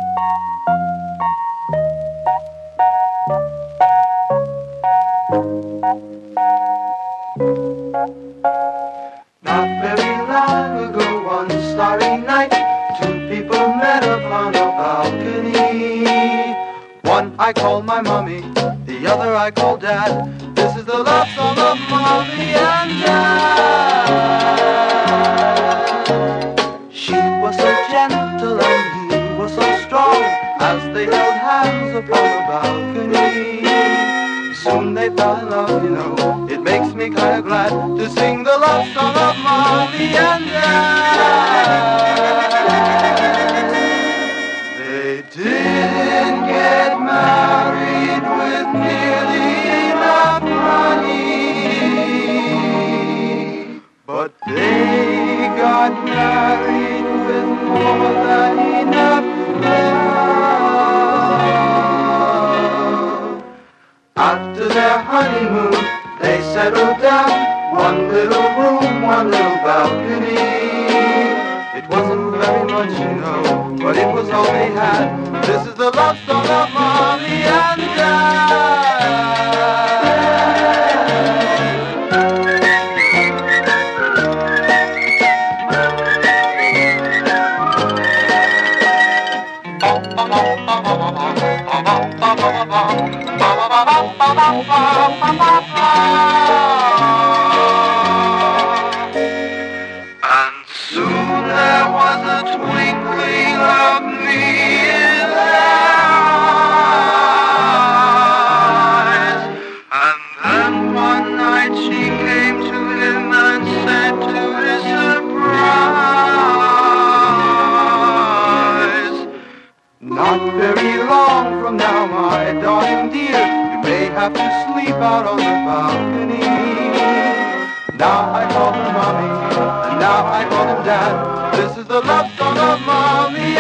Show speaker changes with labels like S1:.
S1: Not very long ago, one starry night, two people met upon a balcony. One I call my mommy, the other I call dad. This is the love song of mommy and dad. She was so gentle and he was so strong as they held hands upon the balcony. Soon they fell in love, you know. It makes me kinda glad to sing the love song of mommy and dad. They didn't get married with nearly enough money, but they got married with more than enough love. After their honeymoon, they settled down. One little room, one little balcony. It wasn't very much, you know, but it was all they had. This is the love song of mommy and dad. And soon there was a twinkling of me in their eyes. And then one night she came to him and said to his surprise, not very long from now, my darling dear, you may have to sleep out on the balcony. Now I call her mommy, and now I call him dad. This is the love song of mommy